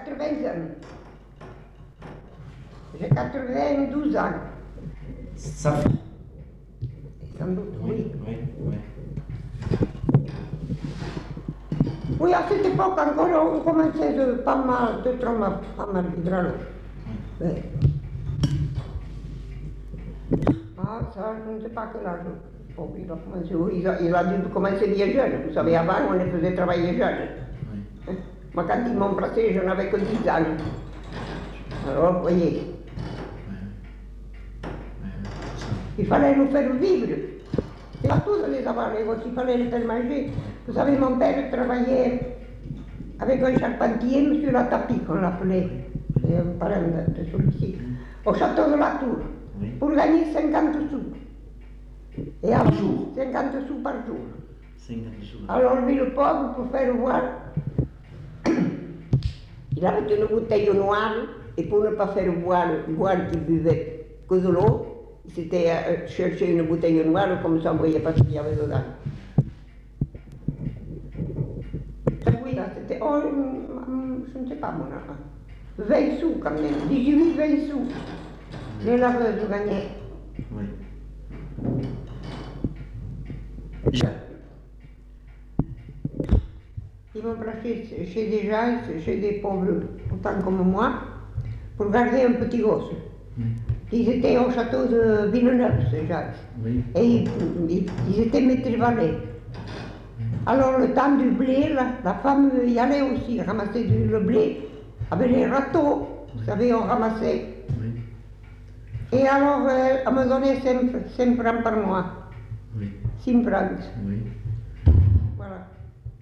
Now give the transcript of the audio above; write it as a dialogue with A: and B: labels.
A: 80 ans. J'ai 92 ans.
B: Ça fait.
A: Sans doute, oui.
B: Oui.
A: Oui, à cette époque encore, on commençait de pas mal vivre alors. Oui. Ah, ça, je ne sais pas quel âge. Bon, il a commencé, oui, il a dû commencer bien jeune. Vous savez, avant, on les faisait travailler jeunes. Oui. Moi, quand ils m'ont placé, je n'avais que 10 ans. Alors, vous voyez. Il fallait nous faire vivre. C'est pas tout de les avoir, les autres, il fallait les faire manger. Vous savez, mon père travaillait avec un charpentier, M. Latapi, qu'on l'appelait, c'est un parent de celui-ci, au château de la Tour, pour gagner 50 sous. Et
B: par jour
A: 50 sous par jour.
B: 50 sous.
A: Alors lui, le pauvre, pour faire voir, il avait une bouteille noire, et pour ne pas faire voir qu'il buvait que de l'eau, il s'était cherché une bouteille noire, comme ça on ne voyait pas ce qu'il y avait dedans. Oui, là, c'était, oh, je ne sais pas mon argent, 20 sous quand même, 18, 20 sous. Les laveuses gagnaient.
B: Oui.
A: Ils m'ont placé chez des gens, chez des pauvres, autant comme moi, pour garder un petit gosse. Ils étaient au château de Villeneuve, ces gens.
B: Oui.
A: Et ils étaient maîtres valets. Alors le temps du blé, la femme y allait aussi, ramasser le blé avec les râteaux, vous savez, on ramassait.
B: Oui.
A: Et alors, elle me donnait 5 francs par mois.
B: Oui.
A: 5 francs.
B: Oui.